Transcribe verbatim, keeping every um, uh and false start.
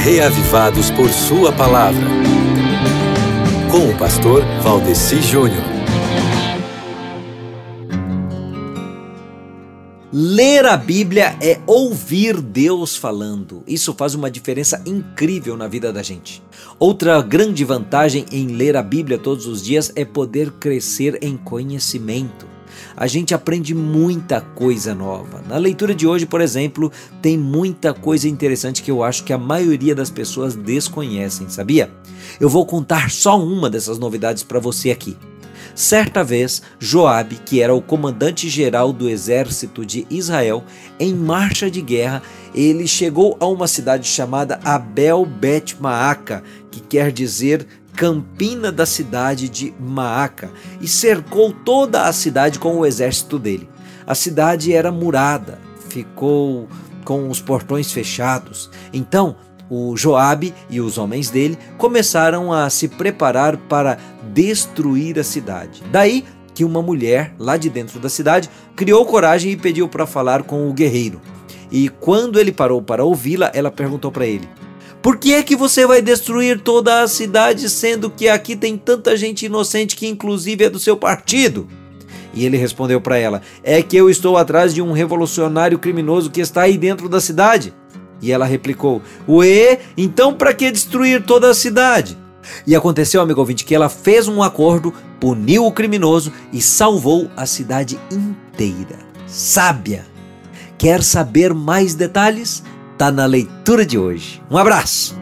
reavivados por sua palavra. Com o pastor Valdeci Júnior. Ler a Bíblia é ouvir Deus falando. Isso faz uma diferença incrível na vida da gente. Outra grande vantagem em ler a Bíblia todos os dias é poder crescer em conhecimento. A gente aprende muita coisa nova. Na leitura de hoje, por exemplo, tem muita coisa interessante que eu acho que a maioria das pessoas desconhecem, sabia? Eu vou contar só uma dessas novidades para você aqui. Certa vez, Joabe, que era o comandante-geral do exército de Israel, em marcha de guerra, ele chegou a uma cidade chamada Abel Bet-Maaca, que quer dizer Campina da cidade de Maaca, e cercou toda a cidade com o exército dele. A cidade era murada, ficou com os portões fechados. Então, o Joabe e os homens dele começaram a se preparar para destruir a cidade. Daí que uma mulher lá de dentro da cidade criou coragem e pediu para falar com o guerreiro. E quando ele parou para ouvi-la, ela perguntou para ele: por que é que você vai destruir toda a cidade, sendo que aqui tem tanta gente inocente que inclusive é do seu partido? E ele respondeu para ela: é que eu estou atrás de um revolucionário criminoso que está aí dentro da cidade. E ela replicou: ué, então para que destruir toda a cidade? E aconteceu, amigo ouvinte, que ela fez um acordo, puniu o criminoso e salvou a cidade inteira. Sábia! Quer saber mais detalhes? Tá na leitura de hoje. Um abraço!